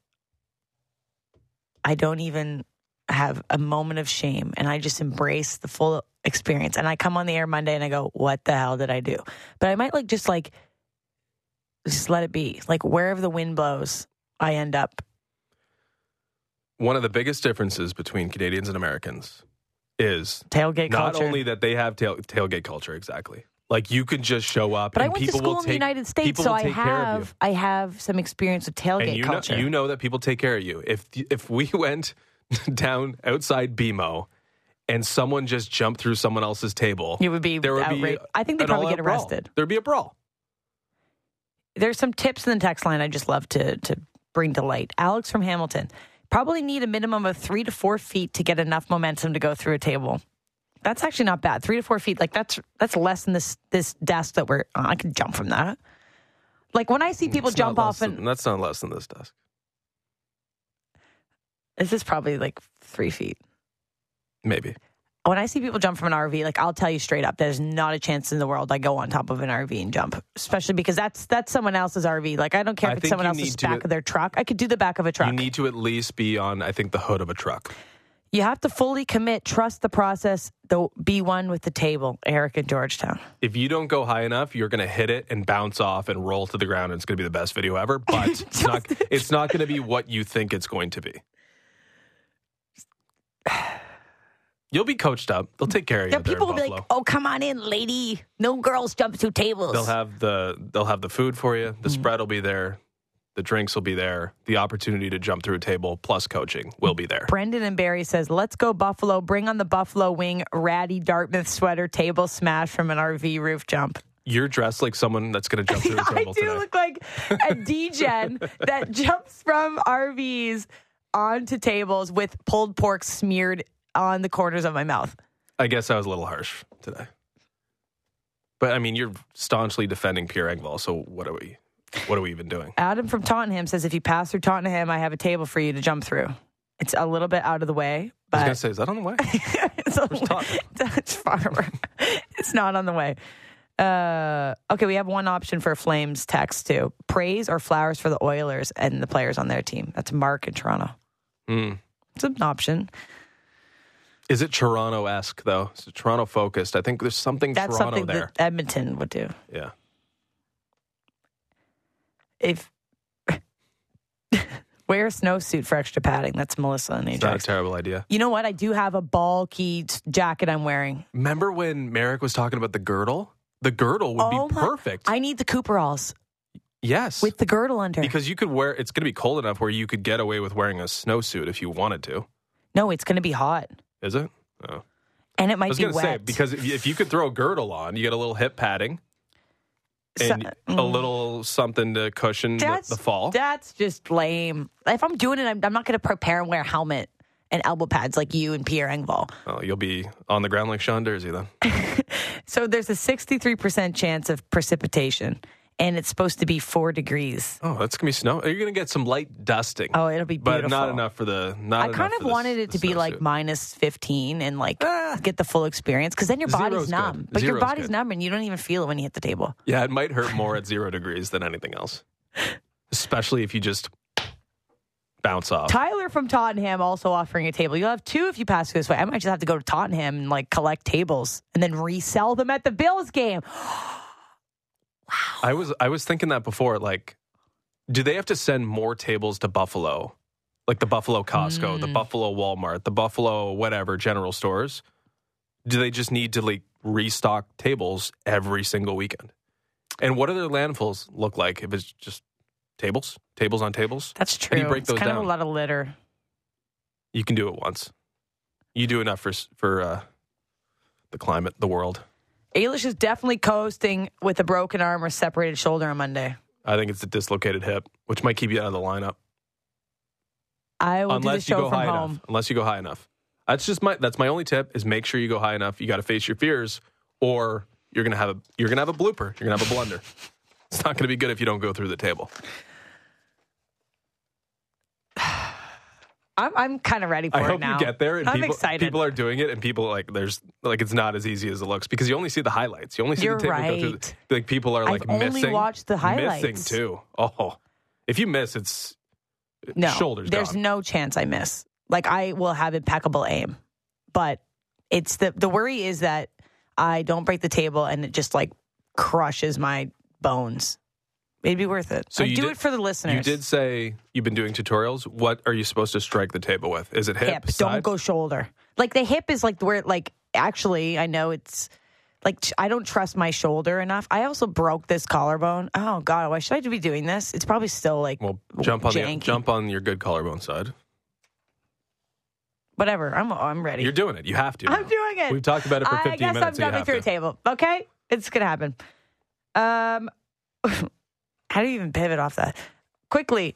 I don't even have a moment of shame and I just embrace the full experience. And I come on the air Monday and I go, what the hell did I do? But I might just let it be. Like, wherever the wind blows, I end up. One of the biggest differences between Canadians and Americans is tailgate culture. Not only that they have tailgate culture, exactly. Like, you can just show up, but and I went people to school will in the United States, so I have some experience with tailgate culture. You know that people take care of you. If we went down outside BMO and someone just jumped through someone else's table, It would be outrageous. I think they'd probably get arrested. There'd be a brawl. There's some tips in the text line I just love to bring to light. Alex from Hamilton. Probably need a minimum of 3 to 4 feet to get enough momentum to go through a table. That's actually not bad. 3 to 4 feet, like that's less than this desk that we're on. I can jump from that. Like when I see people jump off and... That's not less than this desk. This is probably like 3 feet. Maybe. When I see people jump from an RV, like I'll tell you straight up, there's not a chance in the world I go on top of an RV and jump, especially because that's someone else's RV. Like I don't care if it's someone else's back of their truck. I could do the back of a truck. You need to at least be on, I think, the hood of a truck. You have to fully commit, trust the process, though. Be one with the table. Eric in Georgetown. If you don't go high enough, you're going to hit it and bounce off and roll to the ground, and it's going to be the best video ever. But it's not going to be what you think it's going to be. You'll be coached up. They'll take care of you. Yeah, people will be like, "Oh, come on in, lady. No girls jump through tables." They'll have the food for you. The spread will be there. The drinks will be there. The opportunity to jump through a table plus coaching will be there. Brendan and Barry says, "Let's go Buffalo. Bring on the Buffalo Wing ratty Dartmouth sweater table smash from an RV roof jump." You're dressed like someone that's going to jump through the table today. I do look like a D-gen that jumps from RVs onto tables with pulled pork smeared on the corners of my mouth. I guess I was a little harsh today. But, I mean, you're staunchly defending Pierre Engvall, so what are we even doing? Adam from Tottenham says, if you pass through Tottenham, I have a table for you to jump through. It's a little bit out of the way. But I was going to say, is that on the way? It's far. It's not on the way. Okay, we have one option for Flames text, too. Praise or flowers for the Oilers and the players on their team. That's Mark in Toronto. It's an option. Is it Toronto-esque, though? Is it Toronto-focused? I think there's something That's Toronto something there. that Edmonton would do. Yeah. Wear a snowsuit for extra padding. That's Melissa and It's not a terrible idea. You know what? I do have a bulky jacket I'm wearing. Remember when Merrick was talking about the girdle? The girdle would be perfect. I need the Cooperalls. Yes. With the girdle under. Because you could wear, it's going to be cold enough where you could get away with wearing a snowsuit if you wanted to. No, it's going to be hot. Is it? Oh. And it might be wet. I was going to say, because if you could throw a girdle on, you get a little hip padding and a little something to cushion the fall. That's just lame. If I'm doing it, I'm not going to prepare and wear a helmet and elbow pads like you and Pierre Engvall. Oh, you'll be on the ground like Sean Dursey then. So there's a 63% chance of precipitation, and it's supposed to be 4 degrees. Oh, that's going to be snow. You're going to get some light dusting. Oh, it'll be beautiful. But not enough for the I kind of wanted it to be like minus 15 and like get the full experience, because then your body's numb. Good. But your body's good. numb and you don't even feel it when you hit the table. Yeah, it might hurt more at 0 degrees than anything else, especially if you just bounce off. Tyler from Tottenham also offering a table. You'll have 2 if you pass this way. I might just have to go to Tottenham and like collect tables and then resell them at the Bills game. Wow. I was thinking that before. Like, do they have to send more tables to Buffalo? Like the Buffalo Costco, the Buffalo Walmart, the Buffalo whatever general stores? Do they just need to like restock tables every single weekend? And what do their landfills look like if it's just tables on tables? That's true. How do you break those kind down? of a lot of litter. You can do it once. You do enough for the climate, the world. Ailish is definitely coasting with a broken arm or separated shoulder on Monday. I think it's a dislocated hip, which might keep you out of the lineup. I will do the show from home. Unless you go high enough. That's my only tip is make sure you go high enough. You got to face your fears, or you're gonna have a blooper. You're gonna have a blunder. It's not gonna be good if you don't go through the table. I'm kind of ready for it now. I hope you get there. And I'm excited. People are doing it, and people it's not as easy as it looks because you only see the highlights. You only see You're the table right. go through. Like people are like I've missing. only watched the highlights. Missing too. Oh, if you miss, it's no shoulders. There's gone. no chance I miss. Like I will have impeccable aim, but it's the worry is that I don't break the table and it just like crushes my bones. It'd be worth it. So do it for the listeners. You did say you've been doing tutorials. What are you supposed to strike the table with? Is it hip? Side? Don't go shoulder. Like the hip is like where like actually I know it's like I don't trust my shoulder enough. I also broke this collarbone. Oh God, why should I be doing this? It's probably still like jump on janky. jump on your good collarbone side. Whatever. I'm ready. You're doing it. You have to. I'm doing it. We've talked about it for 15 minutes. I guess I'm jumping through a table. Okay? It's going to happen. How do you even pivot off that? Quickly,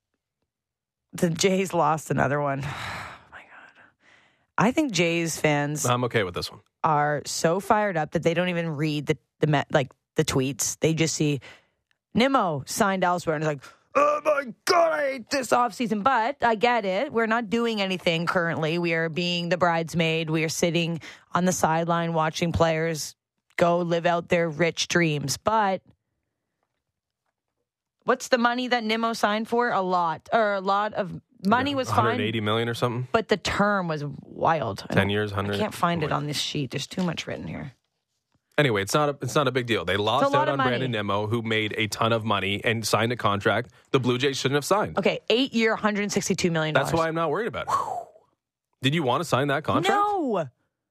the Jays lost another one. Oh, my God. I think Jays fans I'm okay with this one. Are so fired up that they don't even read the tweets. They just see Nimmo signed elsewhere and it's like, oh my God, I hate this offseason. But I get it. We're not doing anything currently. We are being the bridesmaid. We are sitting on the sideline watching players go live out their rich dreams. But what's the money that Nimmo signed for? A lot of money was fine. 180 million or something. But the term was wild. 10 years, 100. I can't find it on this sheet. There's too much written here. Anyway, it's not a big deal. They lost out on Brandon Nimmo, who made a ton of money and signed a contract the Blue Jays shouldn't have signed. Okay, 8-year, $162 million. That's why I'm not worried about it. Did you want to sign that contract? No.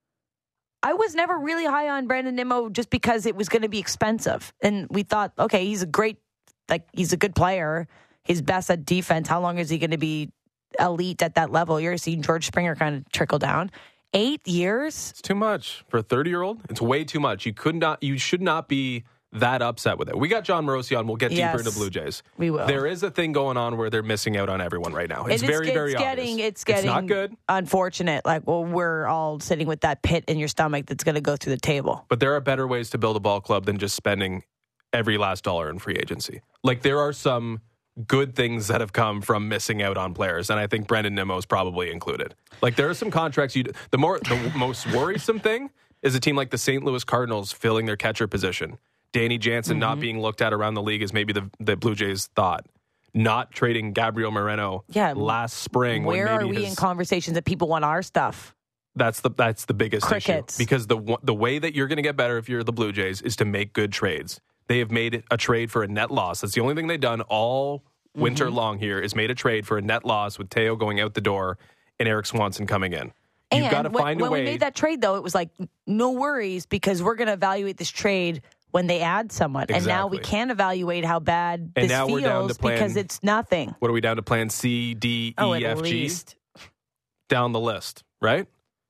I was never really high on Brandon Nimmo just because it was going to be expensive. And we thought, okay, he's a good player. He's best at defense. How long is he going to be elite at that level? You're seeing George Springer kind of trickle down. 8 years? It's too much for a 30-year-old. It's way too much. You should not be that upset with it. We got John Morosi on. We'll get deeper into Blue Jays. We will. There is a thing going on where they're missing out on everyone right now. It's very obvious. It's getting not good. Unfortunate. We're all sitting with that pit in your stomach that's going to go through the table. But there are better ways to build a ball club than just spending every last dollar in free agency. There are some good things that have come from missing out on players, and I think Brandon Nimmo is probably included. There are some contracts. The most worrisome thing is a team like the St. Louis Cardinals filling their catcher position. Danny Jansen not being looked at around the league as maybe the Blue Jays thought. Not trading Gabriel Moreno last spring. Where are we in conversations that people want our stuff? That's the biggest Crickets. issue. Because the way that you're going to get better if you're the Blue Jays is to make good trades. They have made a trade for a net loss. That's the only thing they've done all winter long here is made a trade for a net loss with Teo going out the door and Eric Swanson coming in. You've got to find a way. When we made that trade, though, it was like, no worries because we're going to evaluate this trade when they add someone. Exactly. And now we can't evaluate how bad this feels we're down to because it's nothing. What are we down to? Plan C, D, E, F, G? Least. Down the list, right?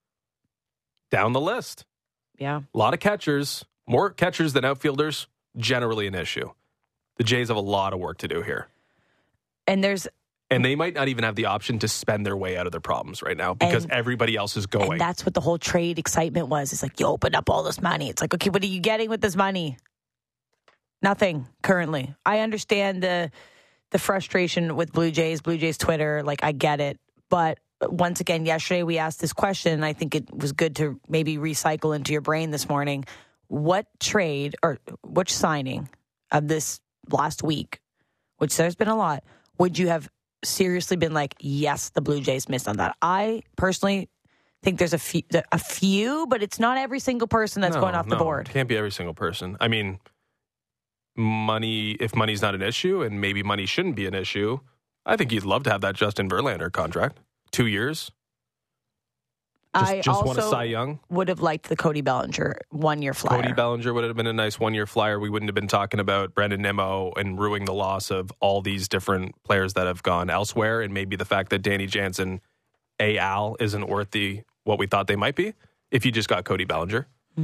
Down the list. Yeah. A lot of catchers, more catchers than outfielders, generally an issue. The Jays have a lot of work to do here. And they might not even have the option to spend their way out of their problems right now because everybody else is going. And that's what the whole trade excitement was. It's like, you open up all this money. It's like, okay, what are you getting with this money? Nothing currently. I understand the frustration with Blue Jays Twitter. I get it. But once again, yesterday we asked this question, and I think it was good to maybe recycle into your brain this morning. What trade or which signing of this last week, which there's been a lot, would you have seriously been like, yes, the Blue Jays missed on that? I personally think there's a few, but it's not every single person that's going off the board. It can't be every single person. I mean, if money's not an issue and maybe money shouldn't be an issue, I think you'd love to have that Justin Verlander contract. 2 years. Just want a Cy Young. Would have liked the Cody Bellinger 1 year flyer. Cody Bellinger would have been a nice 1 year flyer. We wouldn't have been talking about Brandon Nimmo and ruining the loss of all these different players that have gone elsewhere, and maybe the fact that Danny Jansen, AL, isn't worth what we thought they might be if you just got Cody Bellinger.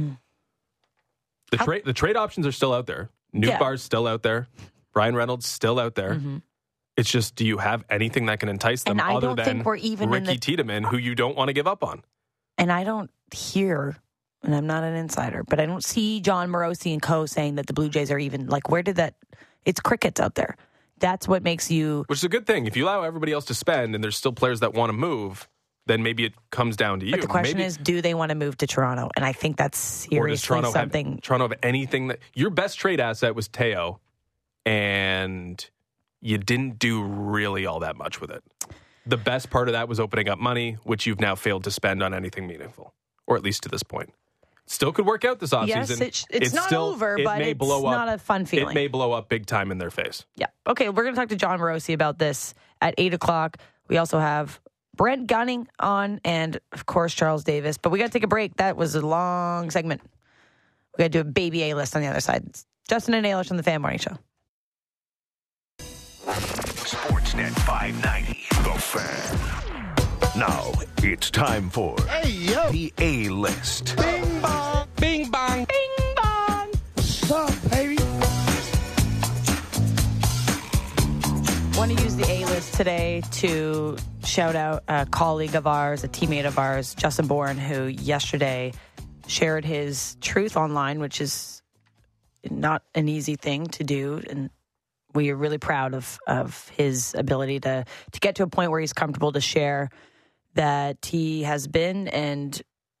The trade options are still out there. Nootbaar's still out there. Brian Reynolds still out there. Mm-hmm. It's just, do you have anything that can entice them other than Ricky Tiedemann, who you don't want to give up on? And I don't hear, and I'm not an insider, but I don't see John Morosi and co saying that the Blue Jays are even, where did that, it's crickets out there. That's what makes you. Which is a good thing. If you allow everybody else to spend and there's still players that want to move, then maybe it comes down to you. But the question is, do they want to move to Toronto? And I think that's seriously something. Toronto have anything that, your best trade asset was Teo, and you didn't do really all that much with it. The best part of that was opening up money, which you've now failed to spend on anything meaningful, or at least to this point. Still could work out this offseason. Yes, it's not over, but it's not a fun feeling. It may blow up big time in their face. Yeah. Okay, we're going to talk to John Morosi about this at 8 o'clock. We also have Brent Gunning on and, of course, Charles Davis. But we got to take a break. That was a long segment. We got to do a baby A-list on the other side. It's Justin and Ailish on the Fan Morning Show. Sportsnet 590, The Fan. Now it's time for the A-List. Bing bong. Bing bong. Bing bong. What's up, baby? Want to use the A-List today to shout out a colleague of ours, a teammate of ours, Justin Bourne, who yesterday shared his truth online, which is not an easy thing to do, and we are really proud of his ability to get to a point where he's comfortable to share that he has been and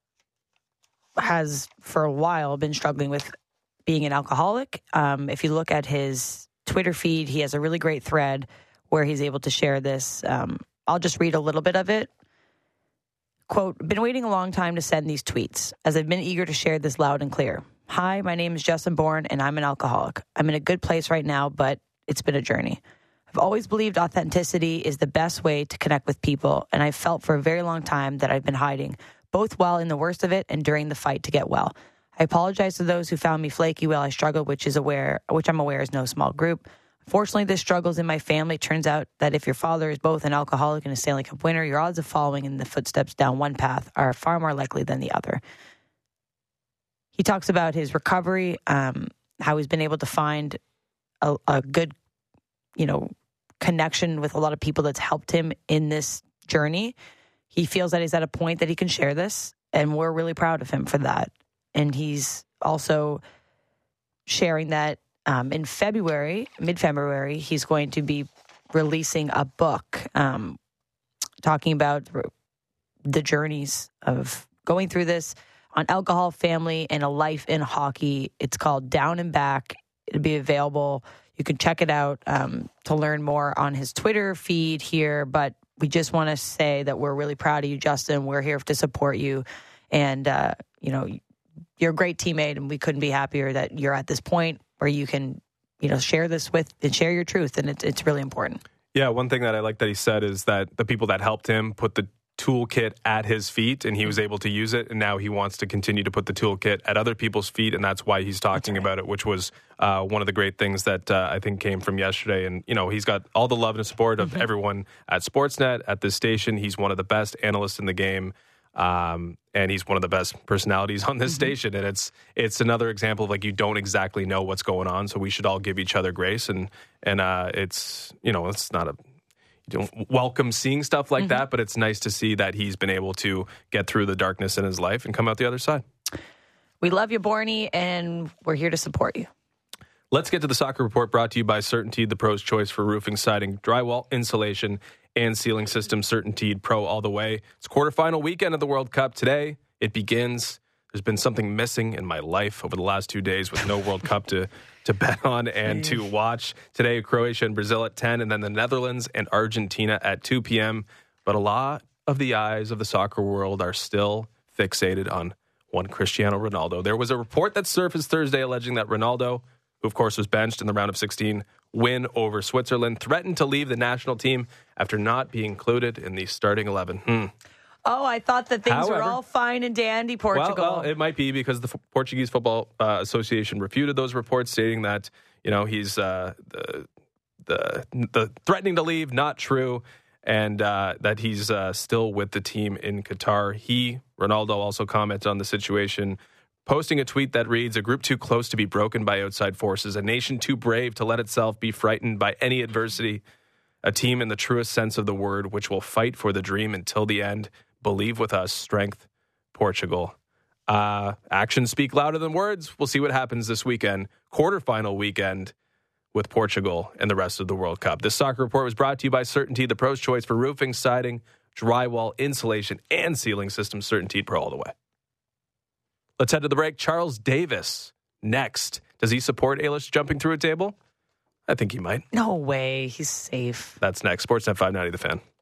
has for a while been struggling with being an alcoholic. If you look at his Twitter feed, he has a really great thread where he's able to share this. I'll just read a little bit of it. Quote, been waiting a long time to send these tweets, as I've been eager to share this loud and clear. Hi, my name is Justin Bourne, and I'm an alcoholic. I'm in a good place right now, but it's been a journey. I've always believed authenticity is the best way to connect with people, and I've felt for a very long time that I've been hiding, both while in the worst of it and during the fight to get well. I apologize to those who found me flaky while I struggled, which I'm aware is no small group. Fortunately, this struggle is in my family. It turns out that if your father is both an alcoholic and a Stanley Cup winner, your odds of following in the footsteps down one path are far more likely than the other. He talks about his recovery, how he's been able to find a good, connection with a lot of people that's helped him in this journey. He feels that he's at a point that he can share this, and we're really proud of him for that. And he's also sharing that in mid-February, he's going to be releasing a book talking about the journeys of going through this on alcohol, family, and a life in hockey. It's called Down and Back. It'll be available. You can check it out to learn more on his Twitter feed here. But we just want to say that we're really proud of you, Justin. We're here to support you. And, you're a great teammate, and we couldn't be happier that you're at this point where you can, share this with and share your truth. And it's really important. Yeah, one thing that I like that he said is that the people that helped him put the toolkit at his feet, and he was able to use it, and now he wants to continue to put the toolkit at other people's feet, and that's why he's talking about it, which was one of the great things that I think came from yesterday. And he's got all the love and support of everyone at Sportsnet, at this station. He's one of the best analysts in the game, and he's one of the best personalities on this station. And it's another example of you don't exactly know what's going on, so we should all give each other grace. And it's it's not a you don't welcome seeing stuff like that, but it's nice to see that he's been able to get through the darkness in his life and come out the other side. We love you, Borny, and we're here to support you. Let's get to the soccer report, brought to you by CertainTeed, the pro's choice for roofing, siding, drywall, insulation, and ceiling systems. CertainTeed Pro all the way. It's quarterfinal weekend of the World Cup today. It begins. There's been something missing in my life over the last 2 days with no World Cup to bet on and to watch. Today, Croatia and Brazil at 10, and then the Netherlands and Argentina at 2 p.m. But a lot of the eyes of the soccer world are still fixated on one Cristiano Ronaldo. There was a report that surfaced Thursday alleging that Ronaldo, who of course was benched in the round of 16 win over Switzerland, threatened to leave the national team after not being included in the starting 11. Oh, I thought that things were all fine and dandy, Portugal. Well, it might be because the Portuguese Football Association refuted those reports, stating that he's the threatening to leave, not true, and that he's still with the team in Qatar. Ronaldo, also commented on the situation, posting a tweet that reads, "A group too close to be broken by outside forces, a nation too brave to let itself be frightened by any adversity, a team in the truest sense of the word, which will fight for the dream until the end. Believe with us, strength, Portugal." Actions speak louder than words. We'll see what happens this weekend. Quarterfinal weekend with Portugal and the rest of the World Cup. This soccer report was brought to you by CertainTeed, the pro's choice for roofing, siding, drywall, insulation, and ceiling systems. CertainTeed Pro all the way. Let's head to the break. Charles Davis next. Does he support A-List jumping through a table? I think he might. No way. He's safe. That's next. Sportsnet 590, The Fan.